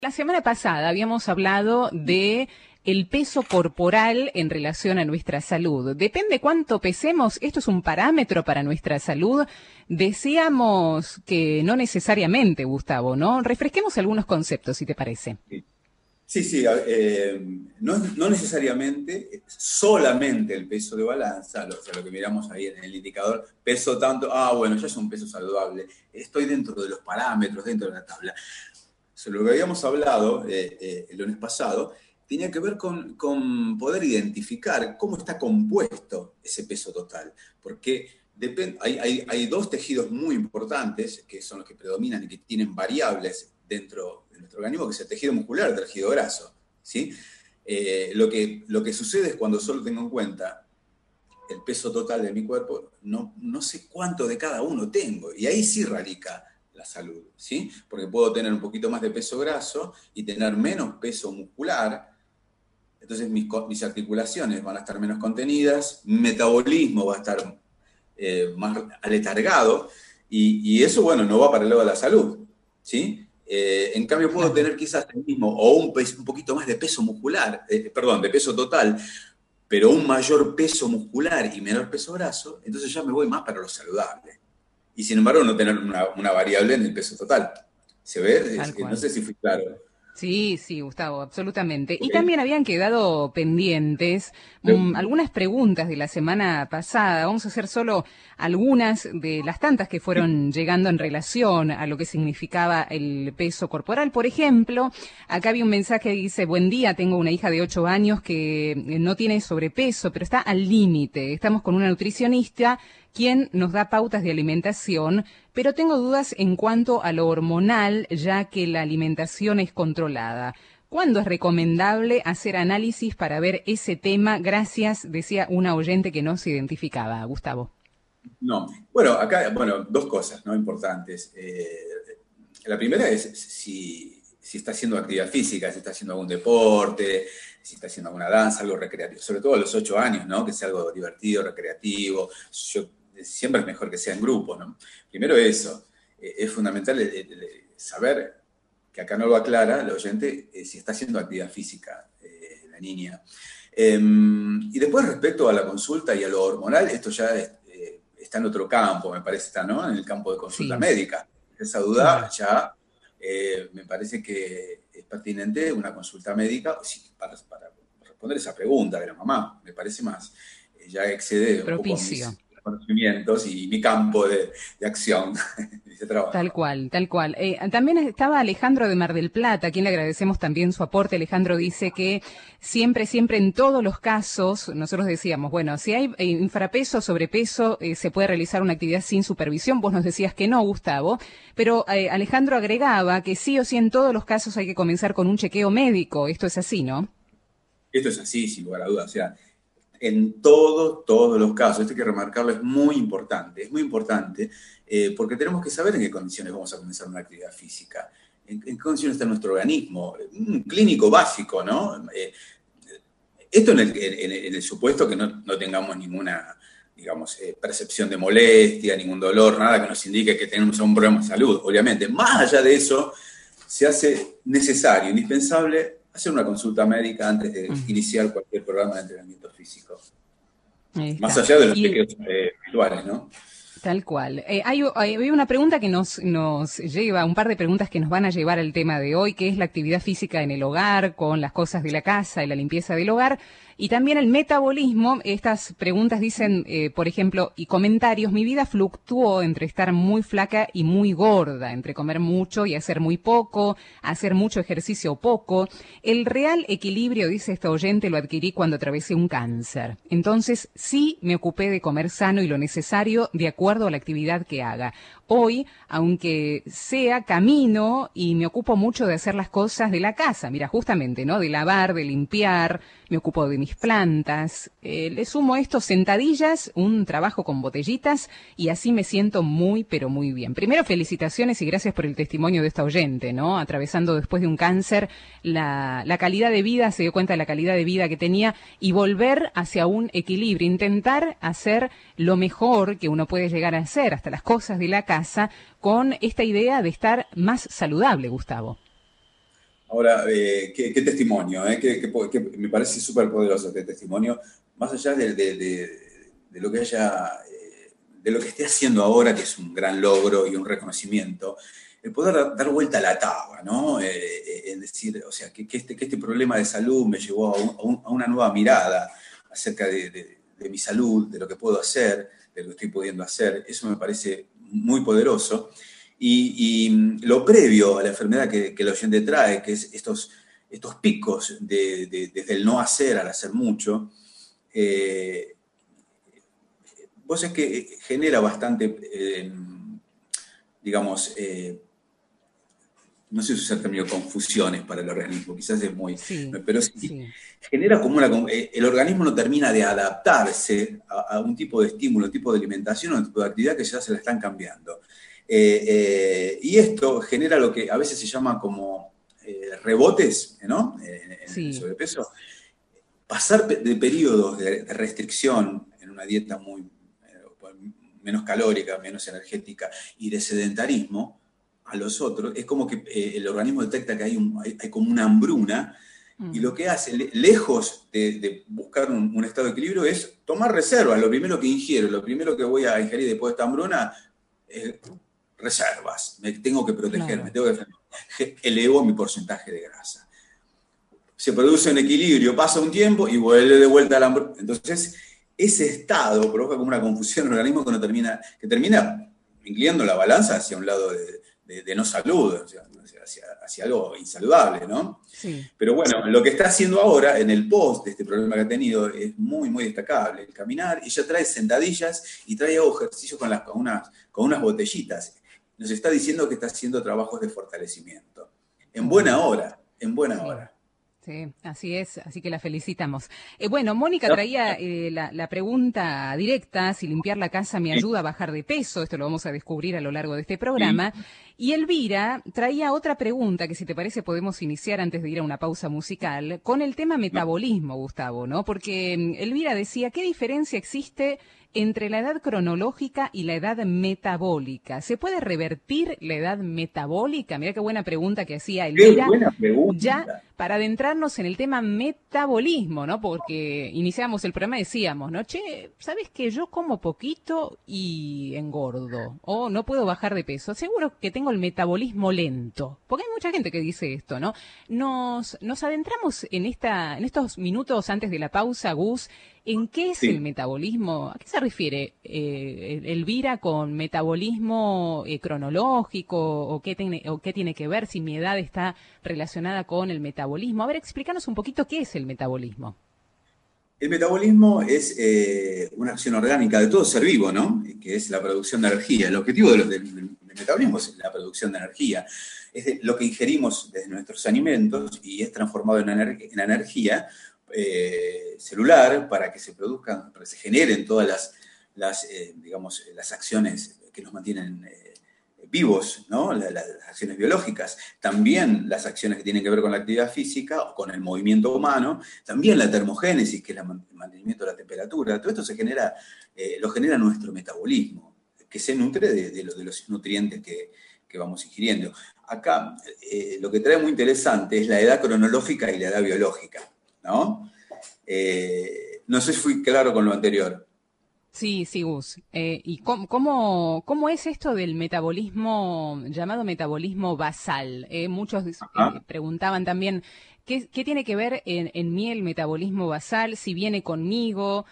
La semana pasada habíamos hablado de el peso corporal en relación a nuestra salud. Depende cuánto pesemos, esto es un parámetro para nuestra salud. Decíamos que no necesariamente, Gustavo, ¿no? Refresquemos algunos conceptos, si te parece. Sí, sí, no necesariamente, solamente el peso de balanza, o sea, lo que miramos ahí en el indicador, peso tanto, bueno, ya es un peso saludable, estoy dentro de los parámetros, dentro de la tabla. Sobre lo que habíamos hablado el lunes pasado, tenía que ver con poder identificar cómo está compuesto ese peso total, porque hay dos tejidos muy importantes que son los que predominan y que tienen variables dentro de nuestro organismo, que es el tejido muscular, el tejido graso, ¿sí? Lo que sucede es cuando solo tengo en cuenta el peso total de mi cuerpo, no sé cuánto de cada uno tengo, y ahí sí radica la salud, ¿sí? Porque puedo tener un poquito más de peso graso y tener menos peso muscular, entonces mis articulaciones van a estar menos contenidas, mi metabolismo va a estar más aletargado, y eso, bueno, no va para el lado de la salud, ¿sí? En cambio, puedo Claro. tener quizás el mismo o un poquito más de peso muscular, perdón, de peso total, pero un mayor peso muscular y menor peso graso, entonces ya me voy más para lo saludable. Y sin embargo, no tener una variable en el peso total. ¿Se ve? Tal No cual. sé si fui claro. Sí, sí, Gustavo, absolutamente. Y Ok. también habían quedado pendientes algunas preguntas de la semana pasada. Vamos a hacer solo algunas de las tantas que fueron llegando en relación a lo que significaba el peso corporal. Por ejemplo, acá había un mensaje que dice: buen día, tengo una hija de 8 años que no tiene sobrepeso, pero está al límite. Estamos con una nutricionista quien nos da pautas de alimentación, pero tengo dudas en cuanto a lo hormonal, ya que la alimentación es controlada. ¿Cuándo es recomendable hacer análisis para ver ese tema? Gracias, decía una oyente que no se identificaba, Gustavo. No. Bueno, acá, bueno, dos cosas, ¿no? Importantes. La primera es si está haciendo actividad física, si está haciendo algún deporte, si está haciendo alguna danza, algo recreativo, sobre todo a los 8 años, ¿no? Que sea algo divertido, recreativo. Siempre es mejor que sea en grupo, ¿no? Primero eso. Es fundamental saber, que acá no lo aclara el oyente, si está haciendo actividad física la niña. Y después, respecto a la consulta y a lo hormonal, esto ya está en otro campo, me parece, está, ¿no? En el campo de consulta Sí, médica. Esa duda claro. ya me parece que es pertinente una consulta médica sí, para responder esa pregunta de la mamá. Me parece más, ya excede un poco Propicio. mis conocimientos y mi campo de acción, de Tal trabajo. cual, tal cual. También estaba Alejandro de Mar del Plata, a quien le agradecemos también su aporte. Alejandro dice que siempre, siempre en todos los casos, nosotros decíamos, bueno, si hay infrapeso, sobrepeso, se puede realizar una actividad sin supervisión. Vos nos decías que no, Gustavo, pero Alejandro agregaba que sí o sí en todos los casos hay que comenzar con un chequeo médico. Esto es así, ¿no? Esto es así, sin lugar a dudas. O sea, en todos los casos, esto hay que remarcarlo, es muy importante, porque tenemos que saber en qué condiciones vamos a comenzar una actividad física, en qué condiciones está nuestro organismo, un clínico básico, ¿no? Esto en el supuesto que no tengamos ninguna, digamos, percepción de molestia, ningún dolor, nada que nos indique que tenemos un problema de salud, obviamente. Más allá de eso, se hace necesario, indispensable, hacer una consulta médica antes de Ujú. iniciar cualquier programa de entrenamiento físico. Ahí Más está. allá de los Y chequeos virtuales, ¿no? tal cual. Hay una pregunta que nos lleva, un par de preguntas que nos van a llevar al tema de hoy, que es la actividad física en el hogar, con las cosas de la casa y la limpieza del hogar, y también el metabolismo. Estas preguntas dicen, por ejemplo, y comentarios: mi vida fluctuó entre estar muy flaca y muy gorda, entre comer mucho y hacer muy poco, hacer mucho ejercicio o poco. El real equilibrio, dice esta oyente, lo adquirí cuando atravesé un cáncer. Entonces, sí me ocupé de comer sano y lo necesario de acuerdo a la actividad que haga. Hoy, aunque sea, camino y me ocupo mucho de hacer las cosas de la casa. Mira, justamente, ¿no? De lavar, de limpiar, me ocupo de mis plantas. Le sumo esto: sentadillas, un trabajo con botellitas, y así me siento muy, pero muy bien. Primero, felicitaciones y gracias por el testimonio de esta oyente, ¿no? Atravesando después de un cáncer, la calidad de vida, se dio cuenta de la calidad de vida que tenía, y volver hacia un equilibrio, intentar hacer lo mejor que uno puede llegar a hacer, hasta las cosas de la casa, con esta idea de estar más saludable, Gustavo. Ahora, qué testimonio, que me parece súper poderoso este testimonio, más allá de lo que de lo que esté haciendo ahora, que es un gran logro y un reconocimiento, el poder dar vuelta a la taba, ¿no? En decir, o sea, que este problema de salud me llevó a una nueva mirada acerca de mi salud, de lo que puedo hacer, de lo que estoy pudiendo hacer, eso me parece muy poderoso. Y lo previo a la enfermedad que el oyente trae, que es estos picos desde el no hacer al hacer mucho, vos es que genera bastante, digamos, no sé si usar el término confusiones para el organismo, quizás es muy, Sí, pero sí sí. genera como el organismo no termina de adaptarse a un tipo de estímulo, un tipo de alimentación, un tipo de actividad que ya se la están cambiando. Y esto genera lo que a veces se llama como rebotes, ¿no? En el Sí. sobrepeso. Pasar de periodos de restricción en una dieta muy menos calórica, menos energética y de sedentarismo a los otros, es como que el organismo detecta que hay como una hambruna y Mm, lo que hace, lejos de buscar un estado de equilibrio, es tomar reservas. Lo primero que ingiero, lo primero que voy a ingerir después de esta hambruna es reservas. Me tengo que proteger, me claro. tengo que defender. Elevo mi porcentaje de grasa. Se produce un equilibrio, pasa un tiempo y vuelve de vuelta al hambre. Entonces, ese estado provoca como una confusión en el organismo que termina inclinando la balanza hacia un lado de no salud, hacia algo insaludable, ¿no? Sí. Pero bueno, lo que está haciendo ahora en el post de este problema que ha tenido es muy, muy destacable. El caminar, ella trae sentadillas y trae ejercicios con unas botellitas. Nos está diciendo que está haciendo trabajos de fortalecimiento. En buena Oh, hora, en buena sí. hora. Sí, así es, así que la felicitamos. Bueno, Mónica traía la pregunta directa, si limpiar la casa me Sí, ayuda a bajar de peso, esto lo vamos a descubrir a lo largo de este sí. programa. Y Elvira traía otra pregunta que si te parece podemos iniciar antes de ir a una pausa musical, con el tema metabolismo, Gustavo, ¿no? Porque Elvira decía, ¿qué diferencia existe entre la edad cronológica y la edad metabólica? ¿Se puede revertir la edad metabólica? Mira qué buena pregunta que hacía Qué Elvira. buena Ya pregunta. para adentrarnos en el tema metabolismo, ¿no? Porque iniciamos el programa y decíamos, ¿no? Che, ¿sabes que yo como poquito y engordo? O no puedo bajar de peso. Seguro que tengo el metabolismo lento. Porque hay mucha gente que dice esto, ¿no? Nos adentramos en estos minutos antes de la pausa, Gus, ¿en qué es el Sí. metabolismo? ¿A qué se refiere Elvira con metabolismo cronológico o qué tiene que ver si mi edad está relacionada con el metabolismo? A ver, explícanos un poquito qué es el metabolismo. El metabolismo es una acción orgánica de todo ser vivo, ¿no? Que es la producción de energía. El objetivo del metabolismo es la producción de energía. Lo que ingerimos desde nuestros alimentos y es transformado en energía celular para que se produzcan, para que se generen todas digamos, las acciones que nos mantienen vivos, ¿no? Las acciones biológicas, también las acciones que tienen que ver con la actividad física o con el movimiento humano, también la termogénesis, que es el mantenimiento de la temperatura, todo esto lo genera nuestro metabolismo, que se nutre de los nutrientes que vamos ingiriendo. Acá lo que trae muy interesante es la edad cronológica y la edad biológica, ¿no? No sé si fui claro con lo anterior. Sí, sí, Gus. ¿Y cómo es esto del metabolismo, llamado metabolismo basal? Muchos Ajá. preguntaban también, ¿qué tiene que ver en mí el metabolismo basal? Si viene conmigo,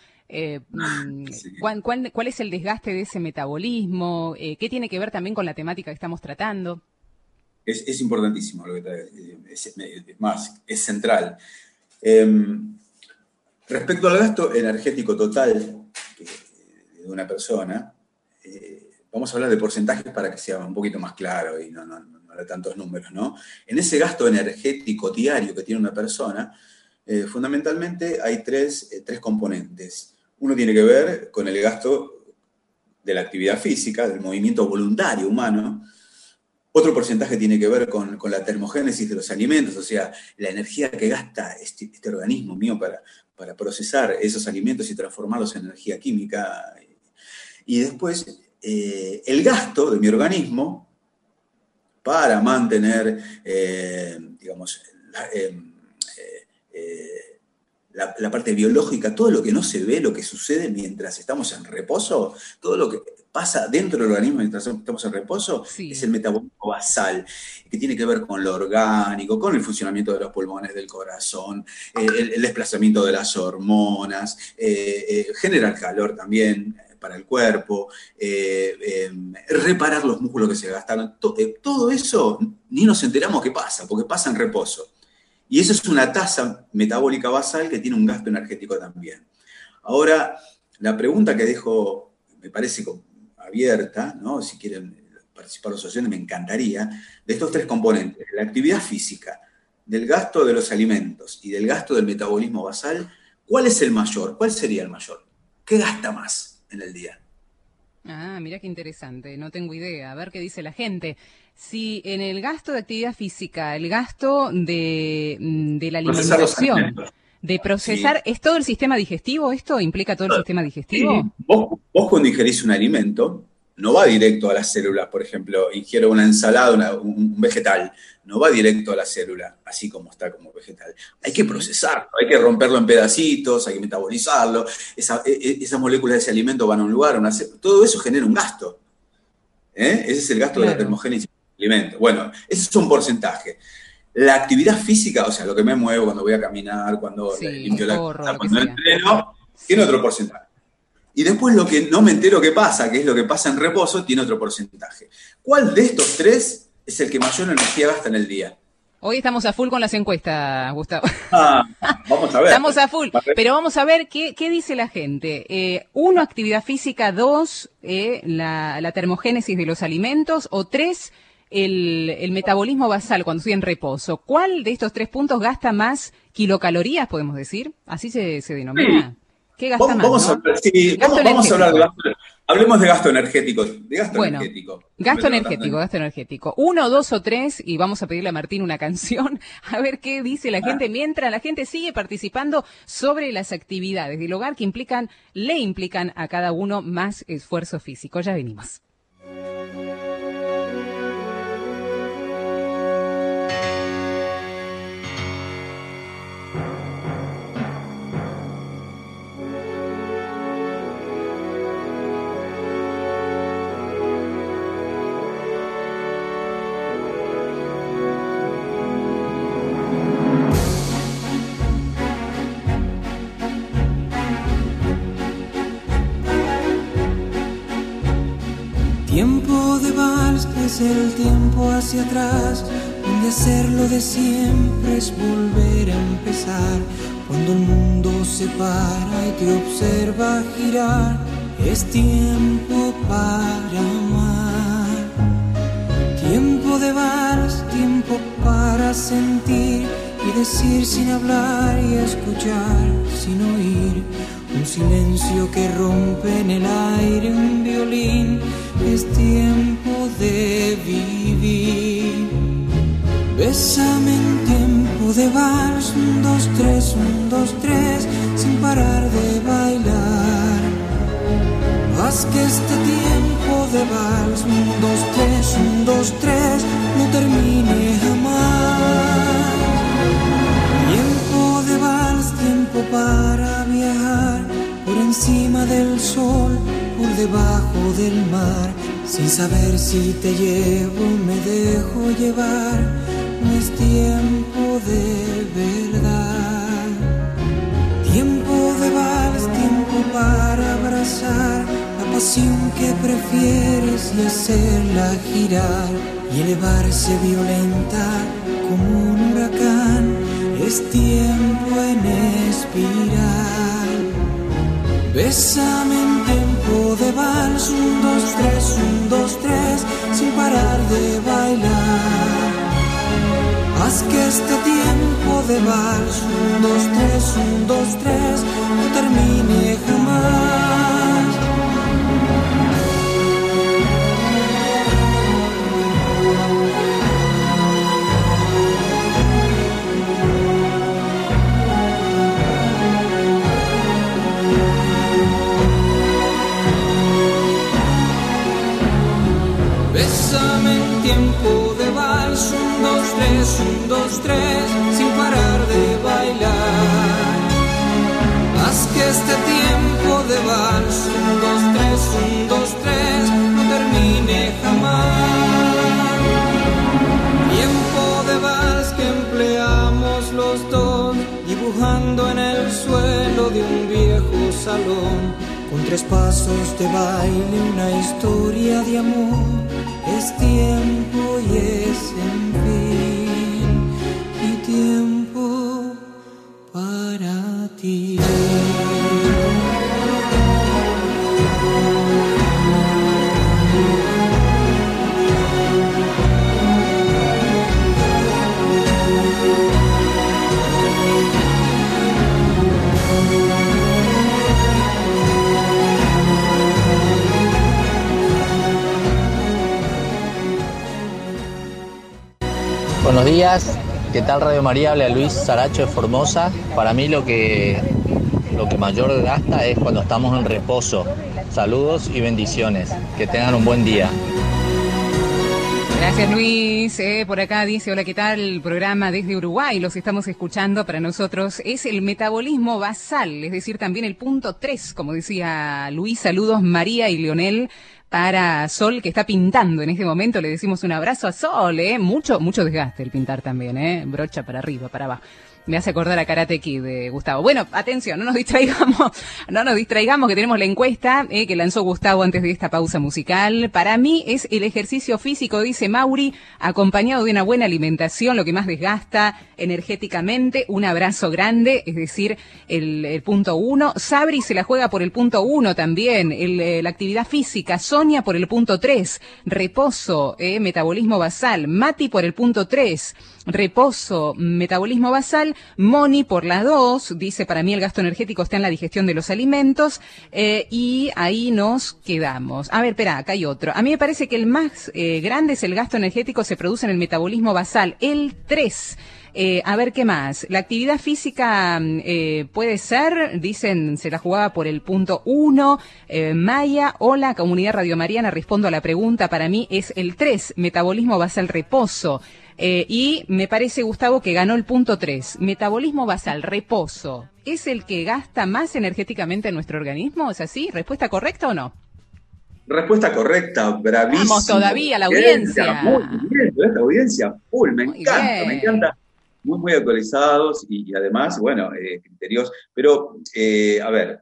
Sí. ¿cuál es el desgaste de ese metabolismo? ¿Qué tiene que ver también con la temática que estamos tratando? Es importantísimo lo que trae, es más, es central. Eh, Respecto al gasto energético total de una persona, vamos a hablar de porcentajes para que sea un poquito más claro y no de tantos números, ¿no? En ese gasto energético diario que tiene una persona, fundamentalmente hay tres componentes. Uno tiene que ver con el gasto de la actividad física, del movimiento voluntario humano. Otro porcentaje tiene que ver con la termogénesis de los alimentos, o sea, la energía que gasta este organismo mío para procesar esos alimentos y transformarlos en energía química. Y después, el gasto de mi organismo para mantener digamos, la parte biológica, todo lo que no se ve, lo que sucede mientras estamos en reposo, todo lo que pasa dentro del organismo mientras estamos en reposo, Sí. es el metabolismo basal, que tiene que ver con lo orgánico, con el funcionamiento de los pulmones, del corazón, el desplazamiento de las hormonas, genera calor también para el cuerpo, reparar los músculos que se gastaron. Todo eso ni nos enteramos qué pasa, porque pasa en reposo. Y eso es una tasa metabólica basal que tiene un gasto energético también. Ahora, la pregunta que dejo, me parece abierta, ¿no? Si quieren participar los oyentes, me encantaría, de estos tres componentes, la actividad física, del gasto de los alimentos y del gasto del metabolismo basal, ¿cuál es el mayor? ¿Cuál sería el mayor? ¿Qué gasta más en el día? Ah, mira qué interesante, no tengo idea. A ver qué dice la gente. Si en el gasto de actividad física, el gasto de la Procesar los alimentación, alimentos. de procesar, Sí. ¿es todo el sistema digestivo? ¿Esto implica todo el sistema Sí. digestivo? Vos cuando ingerís un alimento, no va directo a las células, por ejemplo, ingiero una ensalada, un vegetal, no va directo a la célula, así como está como vegetal. Hay que Sí, procesarlo, hay que romperlo en pedacitos, hay que metabolizarlo, esas moléculas de ese alimento van a un lugar, todo eso genera un gasto. Ese es el gasto de la claro. termogénesis del alimento. Bueno, ese es un porcentaje. La actividad física, o sea, lo que me muevo cuando voy a caminar, cuando Sí, limpio la corro, casa, lo que cuando sea. entreno, tiene Sí. otro porcentaje. Y después lo que no me entero qué pasa, que es lo que pasa en reposo, tiene otro porcentaje. ¿Cuál de estos tres es el que mayor energía gasta en el día? Hoy estamos a full con las encuestas, Gustavo. Ah, vamos a ver. Estamos a full, pero vamos a ver qué dice la gente. Uno, actividad física; dos, la termogénesis de los alimentos; o tres, el metabolismo basal cuando estoy en reposo. ¿Cuál de estos tres puntos gasta más kilocalorías, podemos decir? ¿Así se denomina? ¿Qué gasta más, Vamos a no? ver, sí, Gasto vamos a hablar de energético. gasto. Hablemos de gasto energético. De gasto Bueno, energético. gasto Primero, energético, gasto energético. Uno, dos o tres, y vamos a pedirle a Martín una canción, a ver qué dice la gente, mientras la gente sigue participando sobre las actividades del hogar que le implican a cada uno más esfuerzo físico. Ya venimos. Tiempo de vals es el tiempo hacia atrás, donde hacerlo de siempre es volver a empezar. Cuando el mundo se para y te observa girar, es tiempo para amar. Tiempo de vals, tiempo para sentir y decir sin hablar y escuchar sin oír. Un silencio que rompe en el aire un violín. Es tiempo de vivir. Bésame en tiempo de vals, 1, 2, 3, 1, 2, 3, sin parar de bailar. Haz que este tiempo de vals, 1, 2, 3, 1, 2, 3, no termine jamás. Tiempo de vals, tiempo para viajar por encima del sol, por debajo del mar, sin saber si te llevo o me dejo llevar. No es tiempo de verdad. Tiempo de vals, tiempo para abrazar la pasión que prefieres y hacerla girar y elevarse violenta como un huracán. Es tiempo en espiral. Bésame en tiempo de vals, 1, 2, 3, 1, 2, 3, sin parar de bailar. Haz que este tiempo de vals, 1, 2, 3, 1, 2, 3, no termine jamás. Bésame en tiempo de vals, 1, 2, 3, 1, 2, 3. este tiempo de vals, 1, 2, 3, 1, 2, 3, no termine jamás. Tiempo de vals que empleamos los dos, dibujando en el suelo de un viejo salón, con 3 pasos de baile, una historia de amor. Es tiempo y es en fin, y tiempo para ti. Buenos días, ¿qué tal Radio María? Habla Luis Saracho de Formosa. Para mí lo que mayor gasta es cuando estamos en reposo. Saludos y bendiciones. Que tengan un buen día. Gracias, Luis. Por acá dice, hola, ¿qué tal? El programa desde Uruguay, los estamos escuchando. Para nosotros es el metabolismo basal, es decir, también el punto 3, como decía Luis. Saludos, María y Leonel. Para Sol, que está pintando en este momento, le decimos un abrazo a Sol, mucho desgaste el pintar también, brocha para arriba, para abajo. Me hace acordar a Karate Kid de Gustavo. Bueno, atención, no nos distraigamos que tenemos la encuesta que lanzó Gustavo antes de esta pausa musical. Para mí es el ejercicio físico, dice Mauri, acompañado de una buena alimentación, lo que más desgasta energéticamente. Un abrazo grande, es decir, el punto 1. Sabri se la juega por el punto 1 también, la actividad física. Sonia por el punto 3, reposo, metabolismo basal. Mati por el punto 3, reposo, metabolismo basal. Moni por la 2, dice, para mí el gasto energético está en la digestión de los alimentos, y ahí nos quedamos. A ver, espera, acá hay otro. A mí me parece que el más grande es el gasto energético, se produce en el metabolismo basal, el 3. A ver, ¿qué más? La actividad física puede ser, dicen, se la jugaba por el punto 1. Maya, hola, comunidad radiomariana, respondo a la pregunta, para mí es el 3, metabolismo basal, reposo. Y me parece, Gustavo, que ganó el punto 3. Metabolismo basal, reposo. ¿Es el que gasta más energéticamente en nuestro organismo? ¿Es así? ¿Respuesta correcta o no? Respuesta correcta, bravísimo. Vamos todavía, la audiencia. Muy bien, la audiencia full, me encanta. Muy actualizados y además, bueno, criterios. Pero, a ver,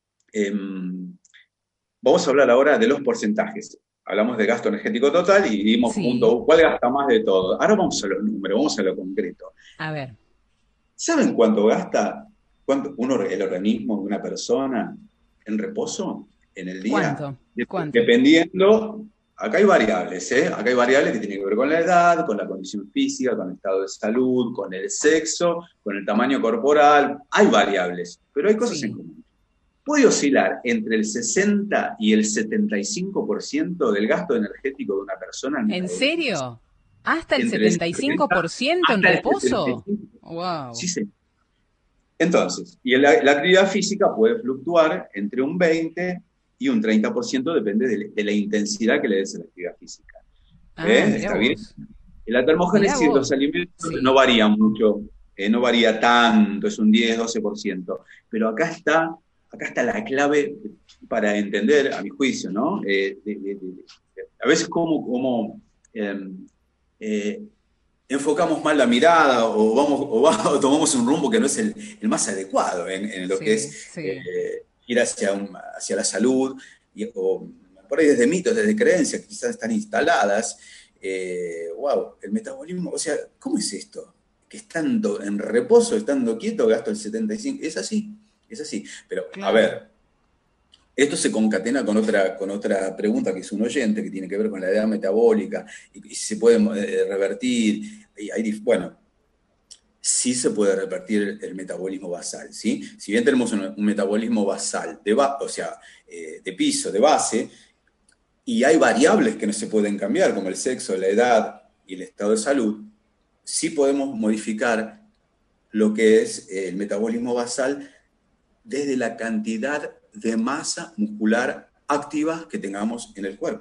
vamos a hablar ahora de los porcentajes. Hablamos de gasto energético total y dimos punto, ¿cuál gasta más de todo? Ahora vamos a los números, vamos a lo concreto. A ver. ¿Saben cuánto gasta el organismo de una persona en reposo en el día? ¿Cuánto? Dependiendo, acá hay variables, Acá hay variables que tienen que ver con la edad, con la condición física, con el estado de salud, con el sexo, con el tamaño corporal. Hay variables, pero hay cosas en común. Puede oscilar entre el 60 y el 75% del gasto energético de una persona. ¿En serio? ¿Hasta el 75% en reposo? Wow. Sí. Entonces, y la actividad física puede fluctuar entre un 20 y un 30%, depende de la intensidad que le des a la actividad física. ¿Está bien? La termogénesis de los alimentos no varía mucho, no varía tanto, es un 10-12%, pero acá está la clave para entender, a mi juicio, ¿no? A veces como enfocamos mal la mirada o tomamos un rumbo que no es el más adecuado en lo que es ir hacia la salud, o por ahí desde mitos, desde creencias que quizás están instaladas. El metabolismo, o sea, ¿cómo es esto? Que estando en reposo, estando quieto, gasto el 75%. Es así. Pero, claro. A ver, esto se concatena con otra pregunta que es un oyente, que tiene que ver con la edad metabólica, y si se puede revertir. Sí se puede revertir el metabolismo basal, ¿sí? Si bien tenemos un metabolismo basal, de piso, de base, y hay variables que no se pueden cambiar, como el sexo, la edad y el estado de salud, sí podemos modificar lo que es el metabolismo basal desde la cantidad de masa muscular activa que tengamos en el cuerpo.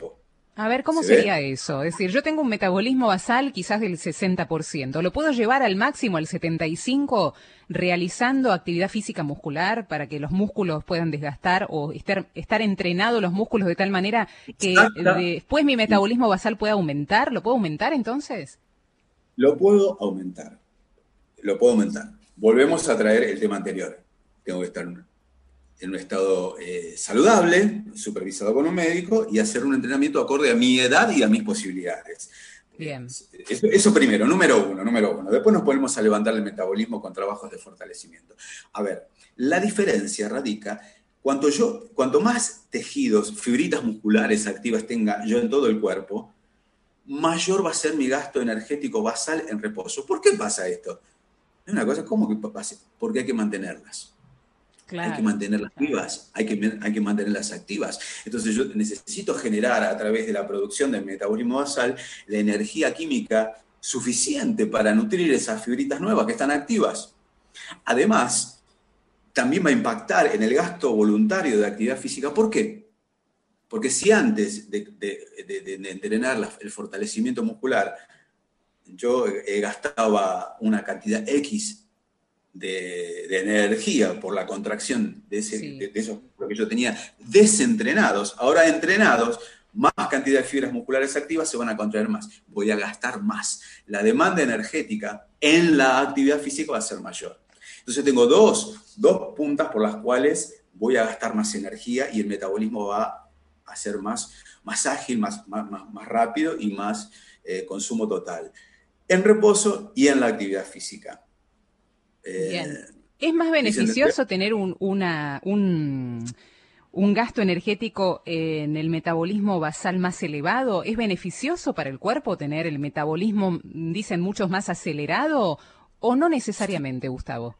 A ver, ¿cómo ¿Se sería ve? eso? Es decir, yo tengo un metabolismo basal quizás del 60%. ¿Lo puedo llevar al máximo, al 75%, realizando actividad física muscular para que los músculos puedan desgastar o estar entrenados los músculos de tal manera que Exacta. después mi metabolismo basal pueda aumentar? ¿Lo puedo aumentar entonces? Lo puedo aumentar. Lo puedo aumentar. Volvemos a traer el tema anterior. Tengo que estar en un estado saludable, supervisado con un médico, y hacer un entrenamiento acorde a mi edad y a mis posibilidades. Bien. Eso primero, número uno. Después nos ponemos a levantar el metabolismo con trabajos de fortalecimiento. A ver, la diferencia radica cuanto más tejidos, fibritas musculares activas tenga yo en todo el cuerpo, mayor va a ser mi gasto energético basal en reposo. ¿Por qué pasa esto? Es una cosa, ¿cómo que pasa? Porque hay que mantenerlas. Hay que Claro, mantenerlas claro. vivas, hay que mantenerlas activas. Entonces yo necesito generar a través de la producción del metabolismo basal la energía química suficiente para nutrir esas fibritas nuevas que están activas. Además, también va a impactar en el gasto voluntario de actividad física. ¿Por qué? Porque si antes de entrenar el fortalecimiento muscular, yo gastaba una cantidad X de energía por la contracción Sí. de esos músculos que yo tenía desentrenados, ahora entrenados, más cantidad de fibras musculares activas se van a contraer más, voy a gastar más. La demanda energética en la actividad física va a ser mayor. Entonces tengo dos puntas por las cuales voy a gastar más energía y el metabolismo va a ser más ágil, más rápido y más consumo total. En reposo y en la actividad física. Bien. Eh, ¿Es más Dicen, beneficioso tener un gasto energético en el metabolismo basal más elevado? ¿Es beneficioso para el cuerpo tener el metabolismo, dicen muchos, más acelerado? ¿O no necesariamente, Gustavo?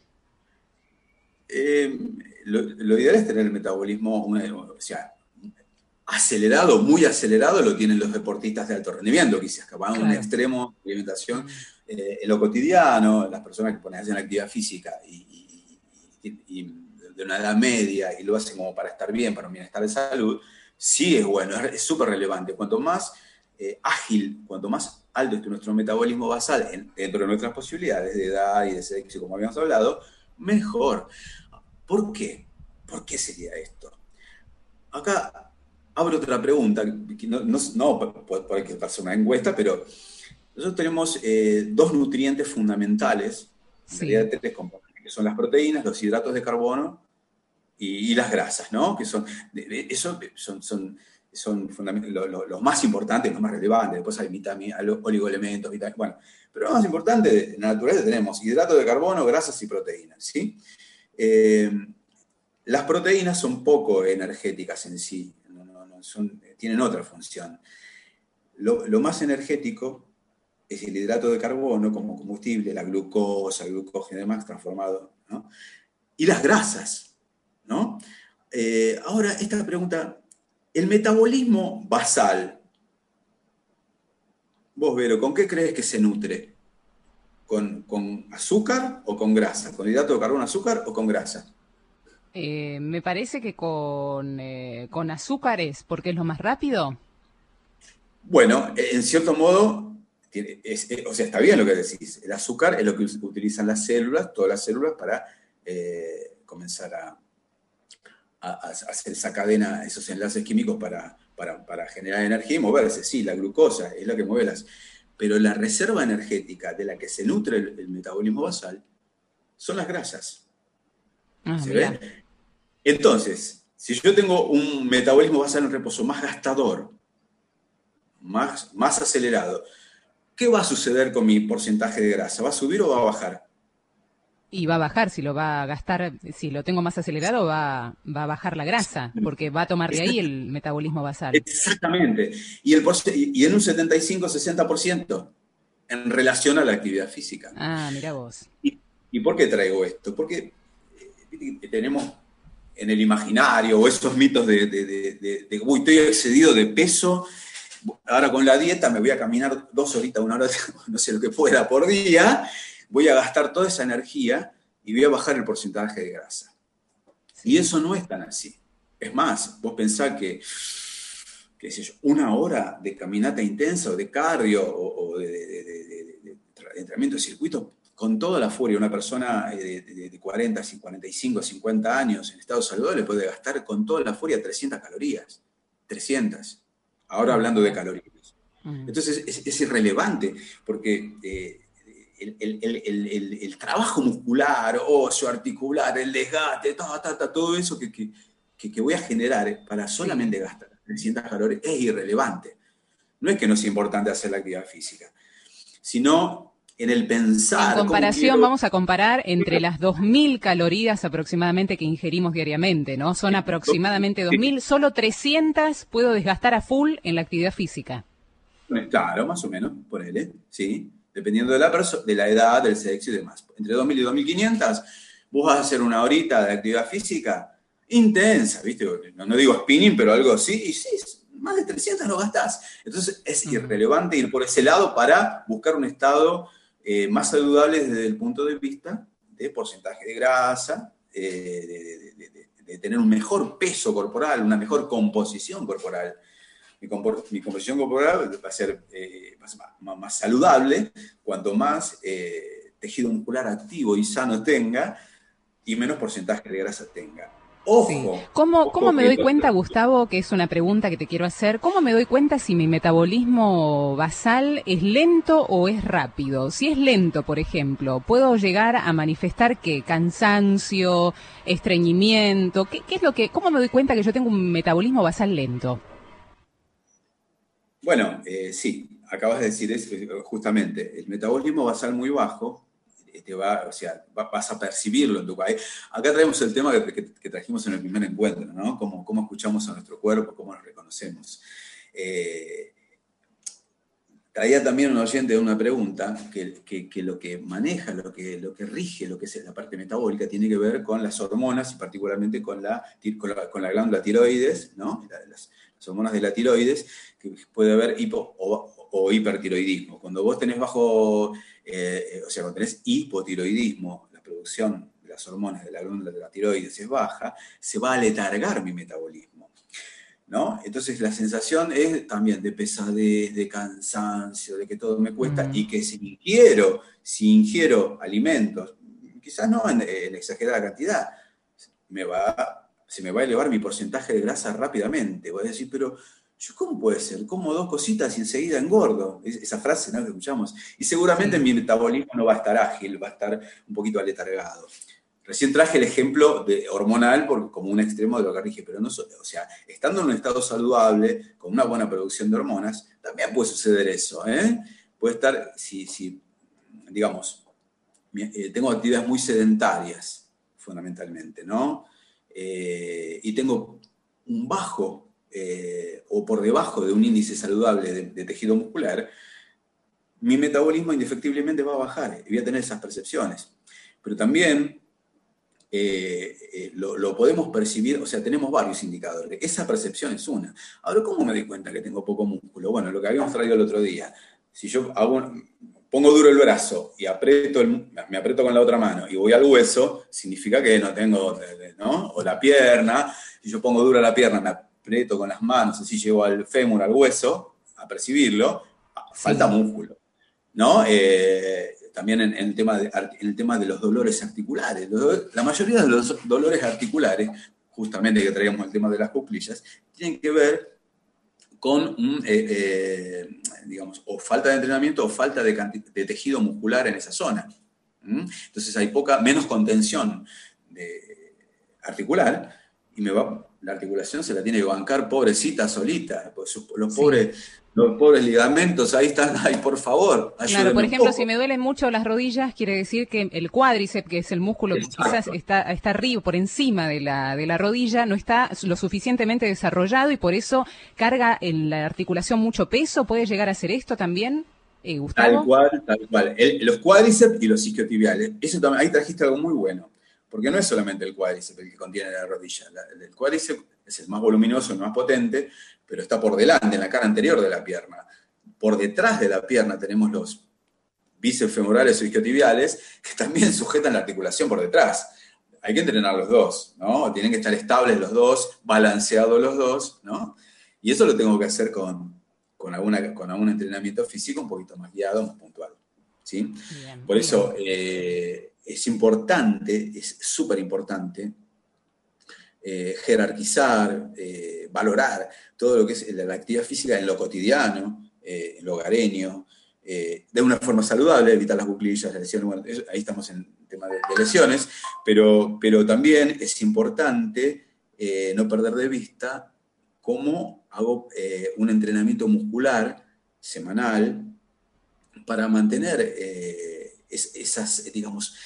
eh, lo ideal es tener el metabolismo, o sea, acelerado, muy acelerado, lo tienen los deportistas de alto rendimiento, quizás que van a un Claro. extremo de alimentación. Mm. En lo cotidiano, las personas que hacen actividad física y de una edad media y lo hacen como para estar bien, para un bienestar de salud, sí es bueno, es súper relevante. Cuanto más ágil, cuanto más alto esté nuestro metabolismo basal dentro de nuestras posibilidades de edad y de sexo, como habíamos hablado, mejor. ¿Por qué? ¿Por qué sería esto? Acá abro otra pregunta, que no por que hacer una encuesta, pero nosotros tenemos dos nutrientes fundamentales, en Sí. realidad tres componentes, que son las proteínas, los hidratos de carbono y las grasas, ¿no? Que eso son los más importantes, los más relevantes. Después hay vitaminas, oligoelementos, vitaminas, bueno. Pero lo más importante, en la naturaleza tenemos hidratos de carbono, grasas y proteínas, ¿sí? Eh, las proteínas son poco energéticas en sí, tienen otra función. Lo más energético es el hidrato de carbono como combustible, la glucosa, el glucógeno y demás transformado, ¿no? Y las grasas, ¿no? Ahora, esta pregunta, el metabolismo basal, vos, Vero, ¿con qué crees que se nutre? ¿Con azúcar o con grasa? ¿Con hidrato de carbono, azúcar o con grasa? Me parece que con azúcares, porque es lo más rápido. Bueno, en cierto modo, o sea, está bien lo que decís. El azúcar es lo que utilizan las células, todas las células, para comenzar a hacer esa cadena, esos enlaces químicos para generar energía y moverse. Sí, la glucosa es la que mueve Pero la reserva energética de la que se nutre el metabolismo basal son las grasas. Ah, ¿Se mira. ve? Entonces, si yo tengo un metabolismo basal en reposo más gastador, más acelerado, ¿qué va a suceder con mi porcentaje de grasa? ¿Va a subir o va a bajar? Y va a bajar, si lo va a gastar, si lo tengo más acelerado, va a bajar la grasa, porque va a tomar de ahí el metabolismo basal. Exactamente. Y en un 75-60% en relación a la actividad física. Ah, mira vos. ¿Y por qué traigo esto? Porque tenemos en el imaginario o esos mitos de uy, estoy excedido de peso, ahora con la dieta me voy a caminar 2 horitas, 1 hora, no sé lo que pueda por día, voy a gastar toda esa energía y voy a bajar el porcentaje de grasa. Y Sí. eso no es tan así. Es más, vos pensás que qué sé yo, 1 hora de caminata intensa o de cardio o de entrenamiento de circuito con toda la furia. Una persona de 40, 45, 50 años en estado saludable puede gastar con toda la furia 300 calorías. 300. Ahora hablando de calorías. Entonces es irrelevante porque el trabajo muscular, óseo, articular, el desgaste, todo eso que voy a generar para solamente gastar 300 calorías es irrelevante. No es que no es importante hacer la actividad física, sino en el pensar. En comparación, vamos a comparar entre las 2.000 calorías aproximadamente que ingerimos diariamente, ¿no? Son aproximadamente 2.000, solo 300 puedo desgastar a full en la actividad física. Claro, más o menos, ponele, sí. Dependiendo de la edad, del sexo y demás. Entre 2.000 y 2.500, vos vas a hacer 1 horita de actividad física intensa, ¿viste? No digo spinning, pero algo así, y sí, más de 300 lo gastás. Entonces es irrelevante ir por ese lado para buscar un estado más saludable desde el punto de vista de porcentaje de grasa, de tener un mejor peso corporal, una mejor composición corporal. Mi composición corporal va a ser más saludable cuanto más tejido muscular activo y sano tenga y menos porcentaje de grasa tenga. Ojo. Sí. ¿Cómo me doy cuenta, Gustavo, que es una pregunta que te quiero hacer? ¿Cómo me doy cuenta si mi metabolismo basal es lento o es rápido? Si es lento, por ejemplo, ¿puedo llegar a manifestar qué? Cansancio, estreñimiento. ¿Qué es lo que? ¿Cómo me doy cuenta que yo tengo un metabolismo basal lento? Bueno, sí, acabas de decir justamente, el metabolismo basal muy bajo, vas a percibirlo en tu país. Acá traemos el tema que trajimos en el primer encuentro, ¿no? Cómo escuchamos a nuestro cuerpo, cómo nos reconocemos. Traía también un oyente una pregunta, que lo que maneja, lo que rige, lo que es la parte metabólica, tiene que ver con las hormonas y particularmente con la glándula tiroides, ¿no? Las hormonas de la tiroides, que puede haber o hipertiroidismo. Cuando vos tenés cuando tenés hipotiroidismo, la producción de las hormonas de la glándula de la tiroides es baja, se va a aletargar mi metabolismo, ¿no? Entonces la sensación es también de pesadez, de cansancio, de que todo me cuesta, y que si ingiero alimentos, quizás no en exagerada cantidad, se me va a elevar mi porcentaje de grasa rápidamente. Voy a decir, pero ¿cómo puede ser? Como 2 cositas y enseguida engordo. Esa frase, ¿no?, que escuchamos. Y seguramente mi metabolismo no va a estar ágil, va a estar un poquito aletargado. Recién traje el ejemplo hormonal como un extremo de lo que rige, pero no, estando en un estado saludable, con una buena producción de hormonas, también puede suceder eso, ¿eh? Puede estar, digamos, tengo actividades muy sedentarias, fundamentalmente, ¿no? Y tengo un bajo o por debajo de un índice saludable de tejido muscular, mi metabolismo indefectiblemente va a bajar y voy a tener esas percepciones. Pero también lo podemos percibir, tenemos varios indicadores. Esa percepción es una. Ahora, ¿cómo me doy cuenta que tengo poco músculo? Bueno, lo que habíamos traído el otro día. Si yo pongo duro el brazo y me aprieto con la otra mano y voy al hueso, significa que no tengo, ¿no? O la pierna, si yo pongo dura la pierna, me aprieto con las manos, así llego al fémur, al hueso, a percibirlo, falta músculo, ¿no? También en el tema de los dolores articulares. La mayoría de los dolores articulares, justamente que traíamos el tema de las cuclillas, tienen que ver con, digamos, o falta de entrenamiento o falta de tejido muscular en esa zona. Entonces hay menos contención articular y la articulación se la tiene que bancar pobrecita solita. Pues los pobres ligamentos ahí están, ay, por favor, ayúdenme. Claro, por ejemplo, si me duelen mucho las rodillas, quiere decir que el cuádriceps, que es el músculo que quizás está arriba, por encima de la rodilla, no está lo suficientemente desarrollado y por eso carga en la articulación mucho peso. ¿Puede llegar a ser esto también, Gustavo? Tal cual. Los cuádriceps y los isquiotibiales. Eso también, ahí trajiste algo muy bueno, porque no es solamente el cuádriceps el que contiene la rodilla. El cuádriceps es el más voluminoso, el más potente, pero está por delante, en la cara anterior de la pierna. Por detrás de la pierna tenemos los bíceps femorales o isquiotibiales, que también sujetan la articulación por detrás. Hay que entrenar los dos, ¿no? Tienen que estar estables los dos, balanceados los dos, ¿no? Y eso lo tengo que hacer con algún entrenamiento físico un poquito más guiado, más puntual. ¿Sí? Bien, Por eso es importante, es súper importante jerarquizar, valorar todo lo que es la actividad física en lo cotidiano, en lo hogareño, de una forma saludable, evitar las cuclillas, las lesiones. Bueno, ahí estamos en el tema de lesiones, pero también es importante no perder de vista cómo hago un entrenamiento muscular semanal para mantener esas, digamos,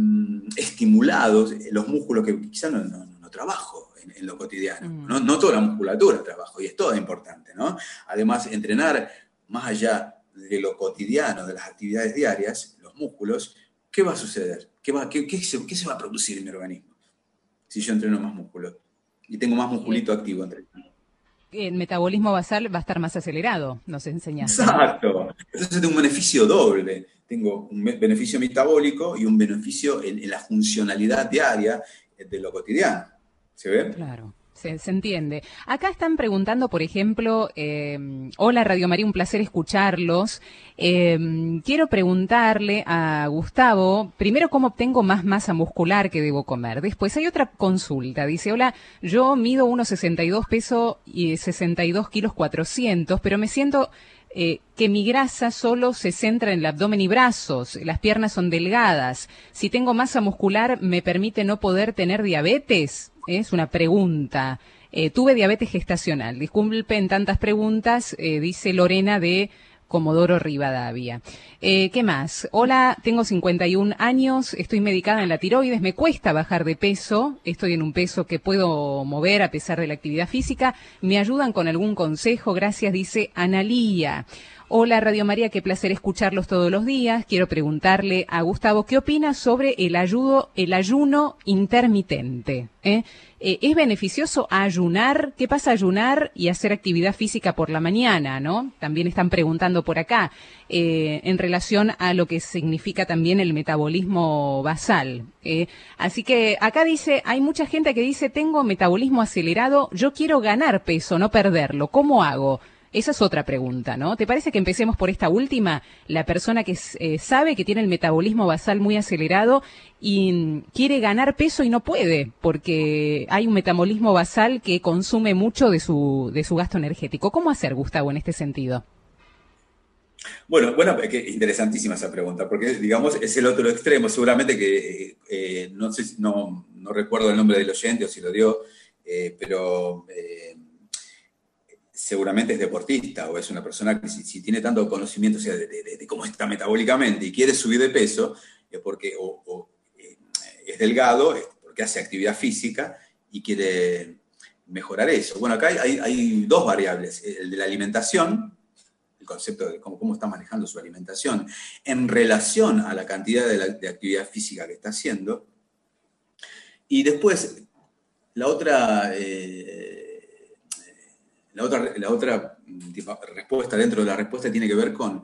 estimulados los músculos que quizás no trabajo en lo cotidiano. No toda la musculatura trabajo, y es toda importante, ¿no? Además, entrenar más allá de lo cotidiano, de las actividades diarias, los músculos, ¿qué va a suceder? ¿Qué se va a producir en mi organismo si yo entreno más músculo? Y tengo más musculito activo entrenando. El metabolismo basal va a estar más acelerado, nos enseñaste. Exacto. Entonces tengo un beneficio doble. Tengo un beneficio metabólico y un beneficio en la funcionalidad diaria de lo cotidiano. ¿Se ve? Claro. Se entiende. Acá están preguntando, por ejemplo, hola Radio María, un placer escucharlos. Quiero preguntarle a Gustavo, primero, ¿cómo obtengo más masa muscular que debo comer? Después hay otra consulta, dice, hola, yo mido 1,62, peso y 62 kilos 400, pero me siento que mi grasa solo se centra en el abdomen y brazos, las piernas son delgadas. Si tengo masa muscular, ¿me permite no poder tener diabetes? Es una pregunta. Tuve diabetes gestacional. Disculpen tantas preguntas, dice Lorena de Comodoro Rivadavia. ¿Qué más? Hola, tengo 51 años, estoy medicada en la tiroides, me cuesta bajar de peso, estoy en un peso que puedo mover a pesar de la actividad física. ¿Me ayudan con algún consejo? Gracias, dice Analía. Hola Radio María, qué placer escucharlos todos los días. Quiero preguntarle a Gustavo, ¿qué opina sobre el ayuno intermitente? ¿Es beneficioso ayunar? ¿Qué pasa ayunar y hacer actividad física por la mañana, no? También están preguntando por acá, en relación a lo que significa también el metabolismo basal. Así que acá dice, hay mucha gente que dice, tengo metabolismo acelerado, yo quiero ganar peso, no perderlo. ¿Cómo hago? Esa es otra pregunta, ¿no? ¿Te parece que empecemos por esta última? La persona que sabe que tiene el metabolismo basal muy acelerado y quiere ganar peso y no puede, porque hay un metabolismo basal que consume mucho de su gasto energético. ¿Cómo hacer, Gustavo, en este sentido? Bueno, interesantísima esa pregunta, porque, digamos, es el otro extremo. Seguramente que, no recuerdo el nombre del oyente o si lo dio, pero seguramente es deportista o es una persona que si tiene tanto conocimiento, o sea, de cómo está metabólicamente y quiere subir de peso, porque es delgado, porque hace actividad física y quiere mejorar eso. Bueno, acá hay dos variables, el de la alimentación, el concepto de cómo está manejando su alimentación en relación a la cantidad de actividad física que está haciendo, y después la otra respuesta dentro de la respuesta tiene que ver con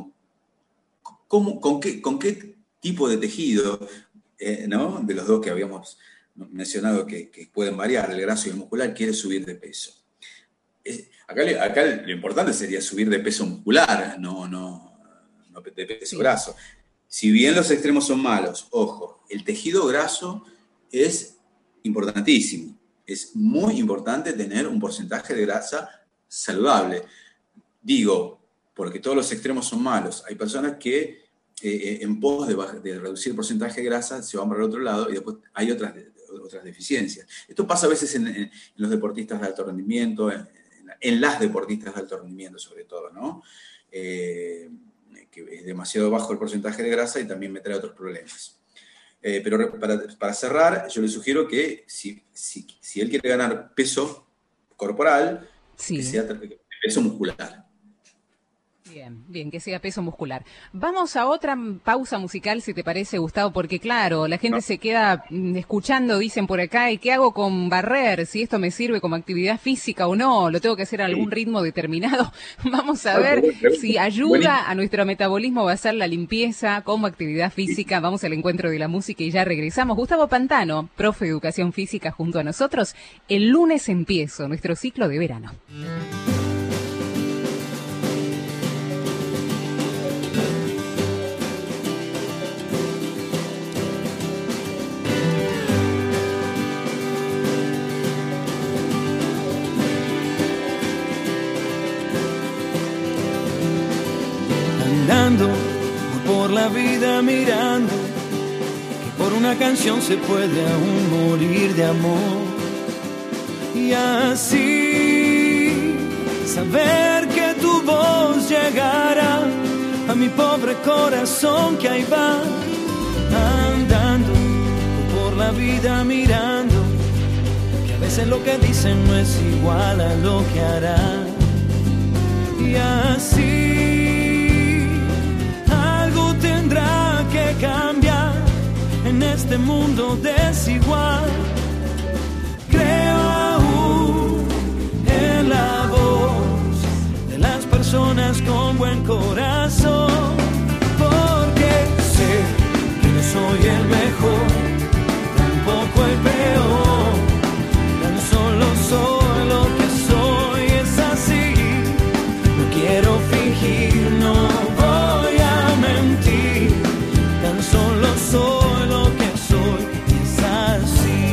qué tipo de tejido, ¿no? De los dos que habíamos mencionado que pueden variar, el graso y el muscular, quiere subir de peso. Acá lo importante sería subir de peso muscular, no de peso graso. Si bien los extremos son malos, ojo, el tejido graso es importantísimo. Es muy importante tener un porcentaje de grasa saludable. Digo, porque todos los extremos son malos. Hay personas que en pos de reducir el porcentaje de grasa se van para el otro lado y después hay otras deficiencias. Esto pasa a veces en los deportistas de alto rendimiento, en las deportistas de alto rendimiento sobre todo, ¿no? Que es demasiado bajo el porcentaje de grasa y también me trae otros problemas. Pero para cerrar, yo le sugiero que si él quiere ganar peso corporal, sí, que sea peso muscular. Bien, que sea peso muscular. Vamos a otra pausa musical, si te parece, Gustavo, porque claro, la gente se queda escuchando, dicen por acá, ¿y qué hago con barrer? Si esto me sirve como actividad física o no, lo tengo que hacer a algún ritmo determinado. Vamos a ver si ayuda a nuestro metabolismo basal la limpieza como actividad física. Vamos al encuentro de la música y ya regresamos. Gustavo Pantano, profe de educación física junto a nosotros. El lunes empiezo nuestro ciclo de verano. la vida mirando que por una canción se puede aún morir de amor. Y así saber que tu voz llegará a mi pobre corazón que ahí va andando por la vida mirando que a veces lo que dicen no es igual a lo que hará. Y así algo tendrá que cambiar en este mundo desigual. Creo aún en la voz de las personas con buen corazón, porque sé que no soy el mejor, tampoco el peor, tan solo soy lo que soy, es así. No quiero fingir, no voy a mentir, tan solo soy lo que soy, es así.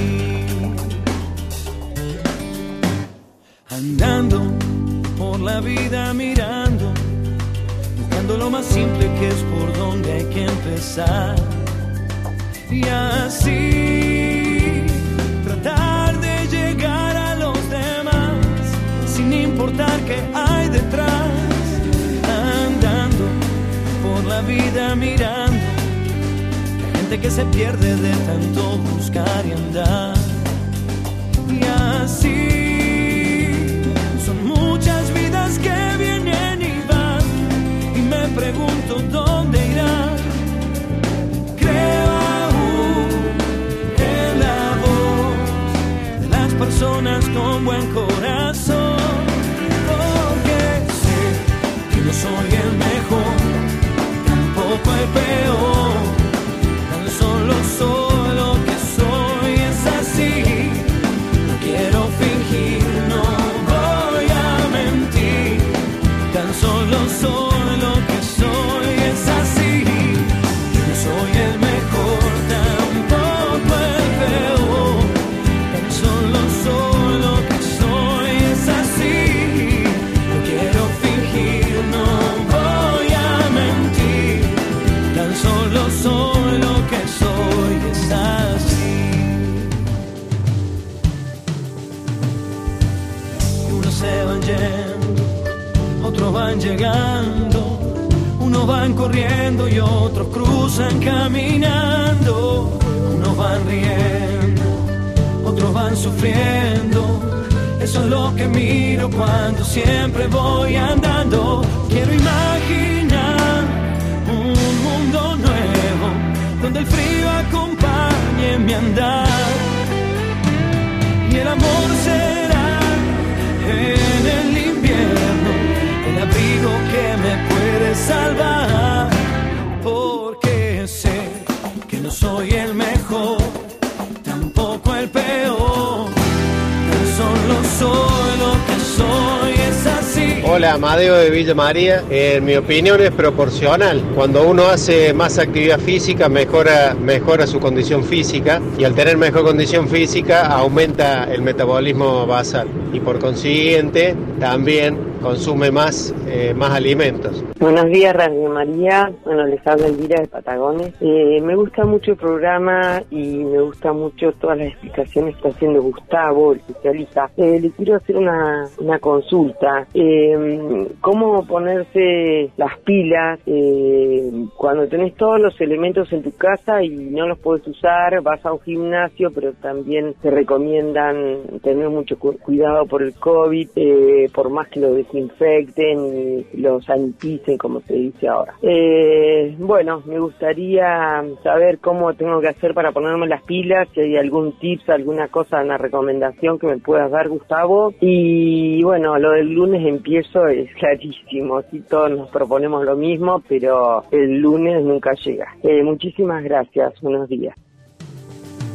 Andando por la vida mirando, buscando lo más simple que es por donde hay que empezar. Y así tratar de llegar a los demás sin importar qué hay detrás. Andando por la vida mirando, la gente que se pierde de tanto buscar y andar. Y así son muchas vidas que vienen y van, y me pregunto dónde irán. Creo aún en la voz de las personas con buen corazón, porque sé que no soy el mejor, tampoco el peor, tan solo soy lo que soy, es así. No quiero fingir, no voy a mentir, tan solo soy lo que soy, es así. No soy el mejor, tampoco el peor, tan solo soy lo que soy, es así. No quiero fingir, no voy a mentir, tan solo soy lo que soy, es así. Y unos se van yendo, otros van llegando, unos van corriendo y otros cruzan caminando, unos van riendo, otros van sufriendo. Eso es lo que miro cuando siempre voy andando. Quiero imaginar un mundo nuevo donde el frío acompañe mi andar y el amor será en el invierno el abrigo que me puede salvar, porque sé que no soy el mejor, tampoco el peor, tan solo soy lo que soy, es así. Hola, Amadeo de Villa María. En mi opinión es proporcional. Cuando uno hace más actividad física mejora su condición física, y al tener mejor condición física aumenta el metabolismo basal y por consiguiente también consume más alimentos. Buenos días, Radio María. Bueno, les habla Elvira de Patagones. Me gusta mucho el programa y me gusta mucho todas las explicaciones que está haciendo Gustavo, el especialista. Le quiero hacer una consulta. ¿Cómo ponerse las pilas cuando tenés todos los elementos en tu casa y no los podés usar? Vas a un gimnasio, pero también te recomiendan tener mucho cuidado por el COVID, por más que lo desinfecten y lo saniticen, como se dice ahora. Bueno, me gustaría saber cómo tengo que hacer para ponerme las pilas, si hay algún tips, alguna cosa, una recomendación que me puedas dar, Gustavo. Y bueno, lo del lunes empiezo es clarísimo, sí, todos nos proponemos lo mismo, pero el lunes nunca llega. Muchísimas gracias, buenos días.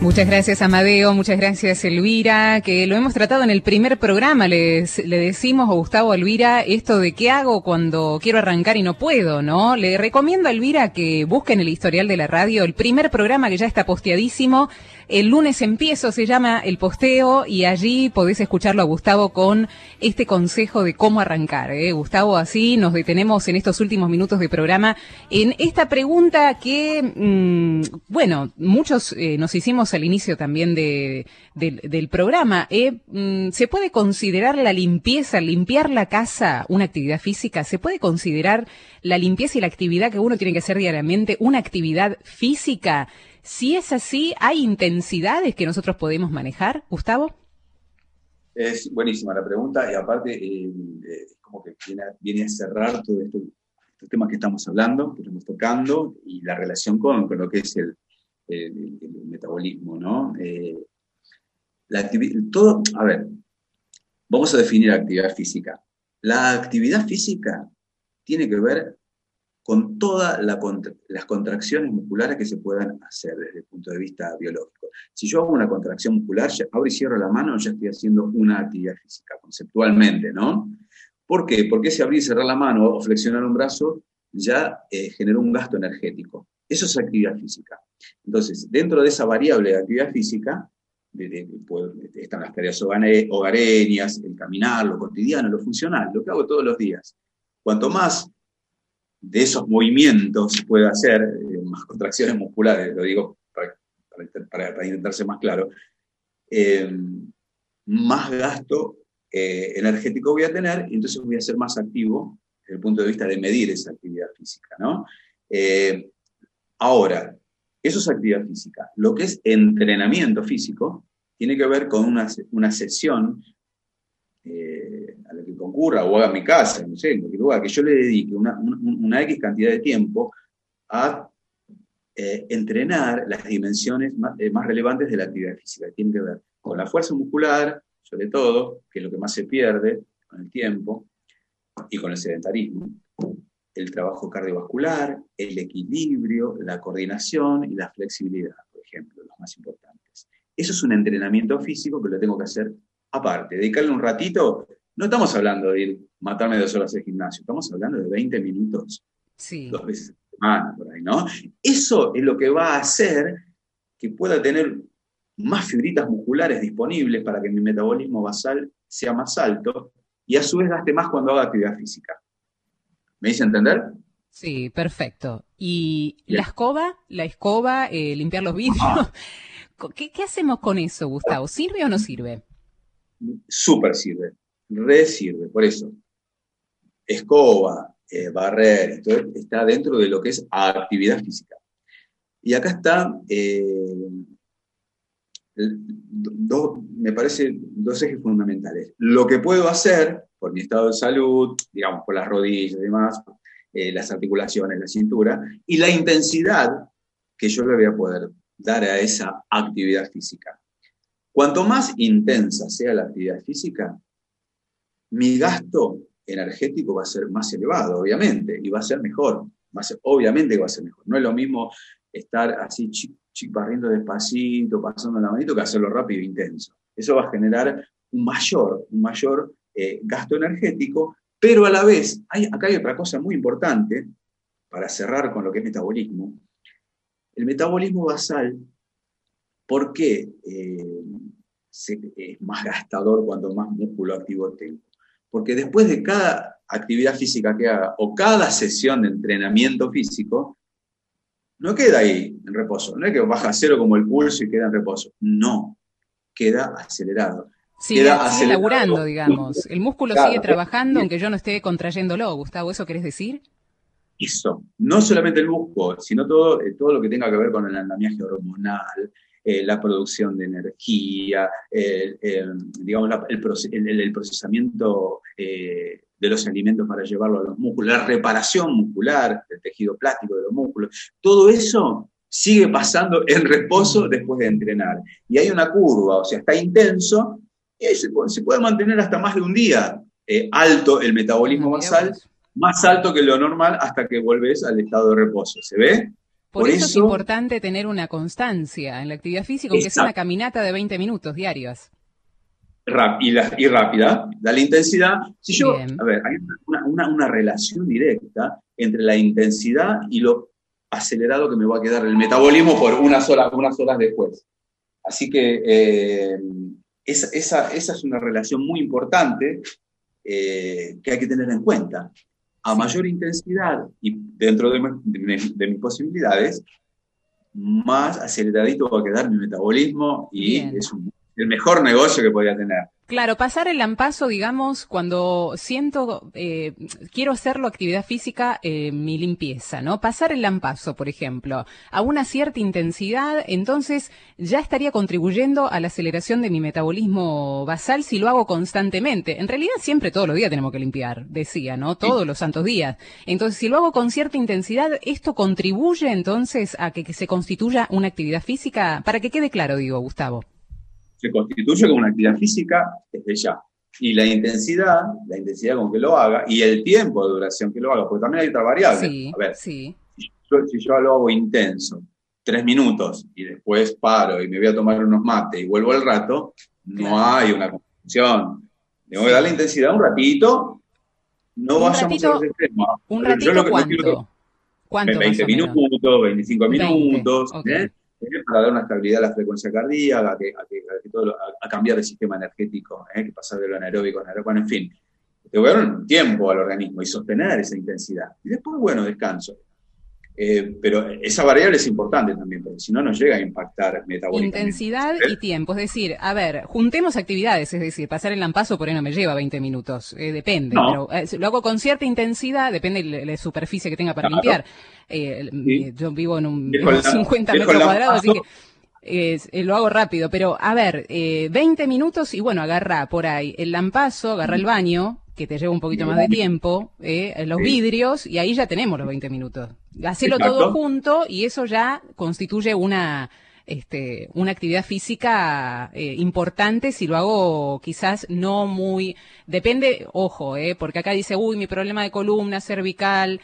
Muchas gracias, Amadeo, muchas gracias, Elvira, que lo hemos tratado en el primer programa. Le decimos a Gustavo, Elvira, esto de qué hago cuando quiero arrancar y no puedo, ¿no? Le recomiendo a Elvira que busquen el historial de la radio, el primer programa que ya está posteadísimo. El lunes empiezo, se llama El Posteo, y allí podés escucharlo a Gustavo con este consejo de cómo arrancar, Gustavo, así nos detenemos en estos últimos minutos de programa en esta pregunta que, bueno, muchos nos hicimos al inicio también del programa. ¿Se puede considerar la limpieza, limpiar la casa, una actividad física? ¿Se puede considerar la limpieza y la actividad que uno tiene que hacer diariamente una actividad física? Si es así, ¿hay intensidades que nosotros podemos manejar, Gustavo? Es buenísima la pregunta, y aparte es como que viene a cerrar todo estos temas que estamos hablando, que estamos tocando, y la relación con lo que es el metabolismo, ¿no? A ver, vamos a definir actividad física. La actividad física tiene que ver con todas las contracciones musculares que se puedan hacer desde el punto de vista biológico. Si yo hago una contracción muscular, abro y cierro la mano, ya estoy haciendo una actividad física, conceptualmente, ¿no? ¿Por qué? Porque si abrir y cerrar la mano o flexionar un brazo ya generó un gasto energético. Eso es actividad física. Entonces, dentro de esa variable de actividad física, están las tareas hogareñas, el caminar, lo cotidiano, lo funcional, lo que hago todos los días. Cuanto más de esos movimientos se puede hacer, más contracciones musculares, lo digo para intentar ser más claro, más gasto energético voy a tener, y entonces voy a ser más activo desde el punto de vista de medir esa actividad física, ¿no? Ahora, eso es actividad física. Lo que es entrenamiento físico tiene que ver con una sesión a la que concurra o haga en mi casa, no sé, en cualquier lugar, que yo le dedique una X cantidad de tiempo a entrenar las dimensiones más relevantes de la actividad física, que tiene que ver con la fuerza muscular, sobre todo, que es lo que más se pierde con el tiempo, y con el sedentarismo, el trabajo cardiovascular, el equilibrio, la coordinación y la flexibilidad, por ejemplo, los más importantes. Eso es un entrenamiento físico que lo tengo que hacer aparte. Dedicarle un ratito, no estamos hablando de matarme 2 horas de gimnasio, estamos hablando de 20 minutos, sí, 2 veces a la semana, por ahí, ¿no? Eso es lo que va a hacer que pueda tener más fibritas musculares disponibles para que mi metabolismo basal sea más alto, y a su vez gaste más cuando haga actividad física. ¿Me hice entender? Sí, perfecto. ¿Y bien, la escoba, limpiar los vidrios? ¿Qué hacemos con eso, Gustavo? ¿Sirve o no sirve? Súper sirve, re sirve, por eso. Escoba, barrer, esto está dentro de lo que es actividad física. Y acá está, me parece, 2 ejes fundamentales. Lo que puedo hacer por mi estado de salud, digamos, por las rodillas y demás, las articulaciones, la cintura, y la intensidad que yo le voy a poder dar a esa actividad física. Cuanto más intensa sea la actividad física, mi gasto energético va a ser más elevado, obviamente, y va a ser mejor. Obviamente que va a ser mejor. No es lo mismo estar así barriendo despacito, pasando la manito, que hacerlo rápido e intenso. Eso va a generar un mayor gasto energético, pero a la vez, acá hay otra cosa muy importante, para cerrar con lo que es metabolismo. El metabolismo basal, ¿por qué es más gastador cuanto más músculo activo tengo? Porque después de cada actividad física que haga, o cada sesión de entrenamiento físico, no queda ahí en reposo. No es que baja a 0 como el pulso y queda en reposo. No, queda acelerado. Sigue laburando, digamos. El músculo sigue trabajando, aunque yo no esté contrayéndolo. Gustavo, ¿eso querés decir? Eso. No solamente el músculo, sino todo lo que tenga que ver con el andamiaje hormonal, la producción de energía, digamos, el procesamiento de los alimentos para llevarlo a los músculos, la reparación muscular del tejido plástico de los músculos. Todo eso sigue pasando en reposo después de entrenar. Y hay una curva, o sea, está intenso, y ahí se puede mantener hasta más de un día alto el metabolismo basal, más alto que lo normal hasta que volvés al estado de reposo. ¿Se ve? Por eso es importante tener una constancia en la actividad física, aunque sea una caminata de 20 minutos diarios. Y rápida, dale intensidad. Si yo, a ver, hay una relación directa entre la intensidad y lo acelerado que me va a quedar el metabolismo por unas horas después. Así que esa es una relación muy importante que hay que tener en cuenta. A mayor intensidad y dentro de mis posibilidades, más aceleradito va a quedar mi metabolismo y es el mejor negocio que podía tener. Claro, pasar el lampazo, digamos, cuando siento, quiero hacerlo actividad física, mi limpieza, ¿no? Pasar el lampazo, por ejemplo, a una cierta intensidad, entonces ya estaría contribuyendo a la aceleración de mi metabolismo basal si lo hago constantemente. En realidad siempre, todos los días tenemos que limpiar, decía, ¿no? Todos los santos días. Entonces, si lo hago con cierta intensidad, ¿esto contribuye entonces a que se constituya una actividad física? Para que quede claro, digo, Gustavo. Se constituye como una actividad física desde ya. Y la intensidad con que lo haga, y el tiempo de duración que lo haga, porque también hay otra variable. Sí, a ver, sí. Si yo lo hago intenso, 3 minutos, y después paro y me voy a tomar unos mates y vuelvo al rato, no hay una confusión. Tengo que dar la intensidad un ratito, no vayamos a los extremos. ¿Un ratito cuánto? ¿Cuánto 20 minutos, 25 minutos, 20, okay. Para dar una estabilidad a la frecuencia cardíaca, a cambiar el sistema energético, que pasar de lo anaeróbico a anaeróbico, bueno, en fin. Tengo que dar un tiempo al organismo y sostener esa intensidad. Y después, bueno, descanso. Pero esa variable es importante también, porque si no nos llega a impactar metabólicamente. Intensidad y tiempo, es decir, a ver, juntemos actividades, es decir, pasar el lampazo por ahí no me lleva 20 minutos, depende, no. Pero lo hago con cierta intensidad, depende de la superficie que tenga para limpiar. Sí. Yo vivo en un 50 metros cuadrados, así que lo hago rápido, pero a ver, 20 minutos y bueno, agarra por ahí el lampazo, agarra el baño, que te lleva un poquito más de tiempo, los vidrios, y ahí ya tenemos los 20 minutos. Hacelo todo junto y eso ya constituye una actividad física importante si lo hago quizás no muy... Depende, ojo, porque acá dice, mi problema de columna, cervical...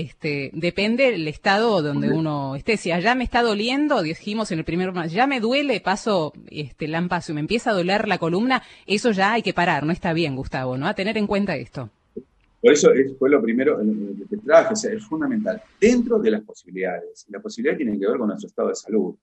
depende del estado donde uno esté. Si allá me está doliendo, dijimos en el primer, ya me duele, paso lampazo y me empieza a doler la columna, eso ya hay que parar, no está bien, Gustavo, ¿no? A tener en cuenta esto. Por eso fue lo primero que te traje, o sea, es fundamental, dentro de las posibilidades. Las posibilidades tienen que ver con nuestro estado de salud.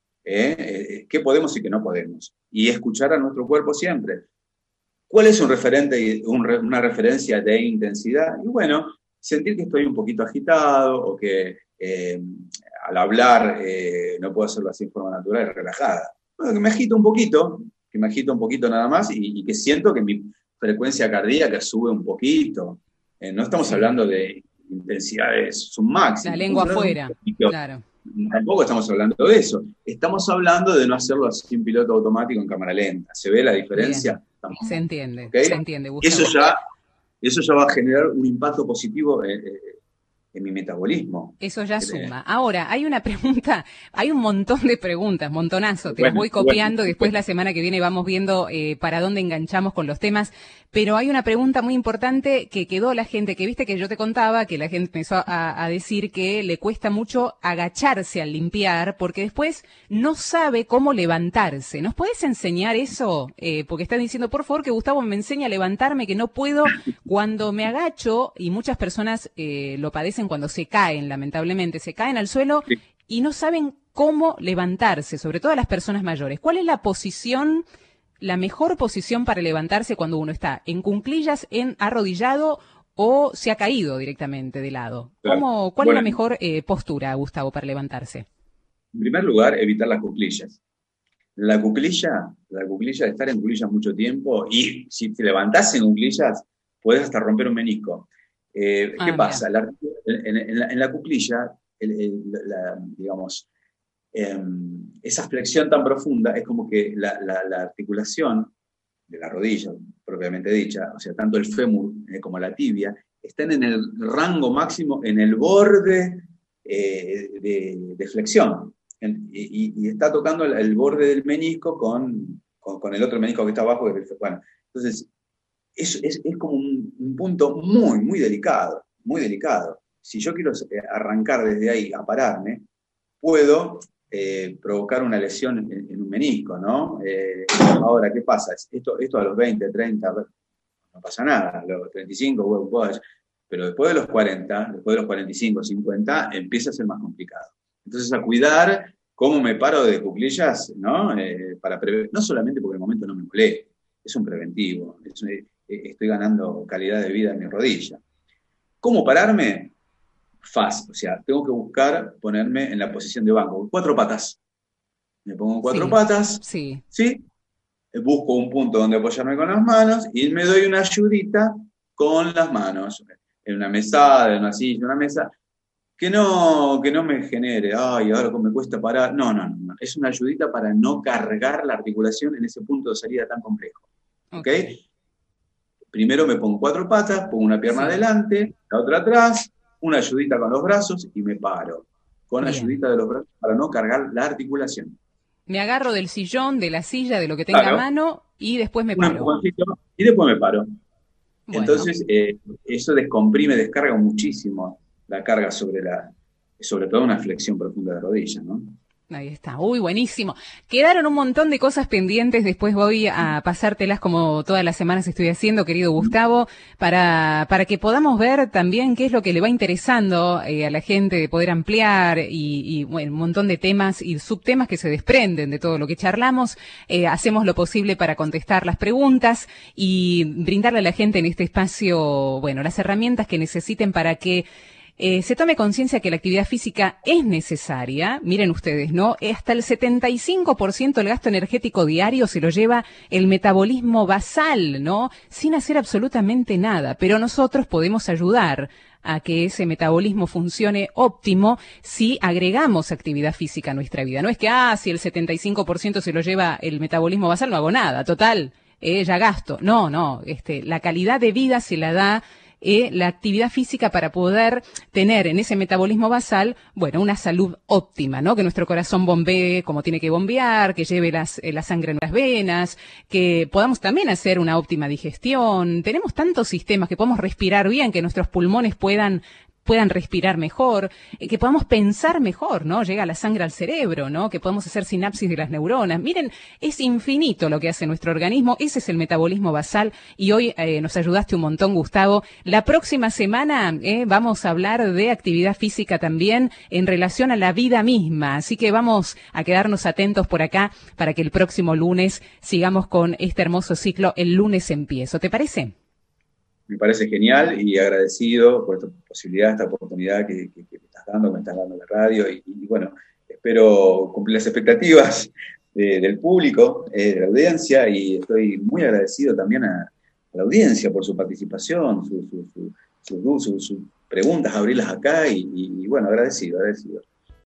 ¿Qué podemos y qué no podemos? Y escuchar a nuestro cuerpo siempre. ¿Cuál es un referente, una referencia de intensidad? Y bueno, sentir que estoy un poquito agitado o que al hablar no puedo hacerlo así en forma natural y relajada. Bueno, que me agito un poquito nada más y que siento que mi frecuencia cardíaca sube un poquito. No estamos hablando de intensidades submáximas. La lengua afuera, claro. Tampoco estamos hablando de eso. Estamos hablando de no hacerlo así en piloto automático en cámara lenta. ¿Se ve la diferencia? Se entiende, ¿Okay? Se entiende, Gustavo. Eso ya va a generar un impacto positivo en mi metabolismo. Eso ya suma. Ahora, hay una pregunta, hay un montón de preguntas, montonazo, te las voy copiando, después la semana que viene vamos viendo para dónde enganchamos con los temas, pero hay una pregunta muy importante que quedó la gente, que viste que yo te contaba, que la gente empezó a decir que le cuesta mucho agacharse al limpiar, porque después no sabe cómo levantarse. ¿Nos puedes enseñar eso? Porque están diciendo, por favor, que Gustavo me enseñe a levantarme, que no puedo cuando me agacho, y muchas personas lo padecen cuando se caen, lamentablemente, se caen al suelo y no saben cómo levantarse, sobre todo las personas mayores. ¿Cuál es la posición, la mejor posición para levantarse cuando uno está en cuclillas, en arrodillado o se ha caído directamente de lado? ¿Cuál es la mejor postura, Gustavo, para levantarse? En primer lugar, evitar las cuclillas. La cuclilla, estar en cuclillas mucho tiempo, y si te levantás en cuclillas, puedes hasta romper un menisco. ¿Qué pasa? En la cuclilla, digamos, esa flexión tan profunda es como que la articulación de la rodilla, propiamente dicha, o sea, tanto el fémur como la tibia, están en el rango máximo, en el borde de flexión. Y está tocando el borde del menisco con el otro menisco que está abajo. Bueno, entonces, es como un punto muy, muy delicado, muy delicado. Si yo quiero arrancar desde ahí a pararme, puedo provocar una lesión en un menisco, ¿no? Ahora, ¿qué pasa? Esto a los 20, 30, no pasa nada, a los 35, pero después de los 40, después de los 45, 50, empieza a ser más complicado. Entonces, a cuidar cómo me paro de cuclillas, ¿no? No solamente porque en el momento no me moleste, es un preventivo, estoy ganando calidad de vida en mi rodilla. ¿Cómo pararme? Fácil, o sea, tengo que buscar ponerme en la posición de banco, 4 patas. Me pongo en 4 patas, ¿sí? Busco un punto donde apoyarme con las manos y me doy una ayudita con las manos, en una mesada, en una silla, una mesa, que no me genere, ay, ahora me cuesta parar. No. Es una ayudita para no cargar la articulación en ese punto de salida tan complejo. ¿Ok? Primero me pongo 4 patas, pongo una pierna adelante, la otra atrás, una ayudita con los brazos y me paro. Con ayudita de los brazos para no cargar la articulación. Me agarro del sillón, de la silla, de lo que tenga a mano y después me paro. Y después me paro. Bueno. Entonces, eso descomprime, descarga muchísimo la carga sobre todo una flexión profunda de rodilla, ¿no? Ahí está. Uy, buenísimo. Quedaron un montón de cosas pendientes. Después voy a pasártelas como todas las semanas estoy haciendo, querido Gustavo, para que podamos ver también qué es lo que le va interesando a la gente de poder ampliar y bueno, un montón de temas y subtemas que se desprenden de todo lo que charlamos. Hacemos lo posible para contestar las preguntas y brindarle a la gente en este espacio, bueno, las herramientas que necesiten para que se tome conciencia que la actividad física es necesaria. Miren ustedes, ¿no? Hasta el 75% del gasto energético diario se lo lleva el metabolismo basal, ¿no? Sin hacer absolutamente nada. Pero nosotros podemos ayudar a que ese metabolismo funcione óptimo si agregamos actividad física a nuestra vida. No es que, si el 75% se lo lleva el metabolismo basal, no hago nada. Total, ya gasto. No. La calidad de vida se la da la actividad física para poder tener en ese metabolismo basal, bueno, una salud óptima, ¿no? Que nuestro corazón bombee como tiene que bombear, que lleve la sangre en las venas, que podamos también hacer una óptima digestión. Tenemos tantos sistemas que podamos respirar bien, que nuestros pulmones puedan respirar mejor, que podamos pensar mejor, ¿no? Llega la sangre al cerebro, ¿no? Que podamos hacer sinapsis de las neuronas. Miren, es infinito lo que hace nuestro organismo. Ese es el metabolismo basal y hoy nos ayudaste un montón, Gustavo. La próxima semana vamos a hablar de actividad física también en relación a la vida misma. Así que vamos a quedarnos atentos por acá para que el próximo lunes sigamos con este hermoso ciclo. El lunes empiezo. ¿Te parece? Me parece genial y agradecido por esta posibilidad, esta oportunidad que me estás dando en la radio y bueno, espero cumplir las expectativas del público, de la audiencia y estoy muy agradecido también a la audiencia por su participación, sus preguntas, abrirlas acá y bueno, agradecido.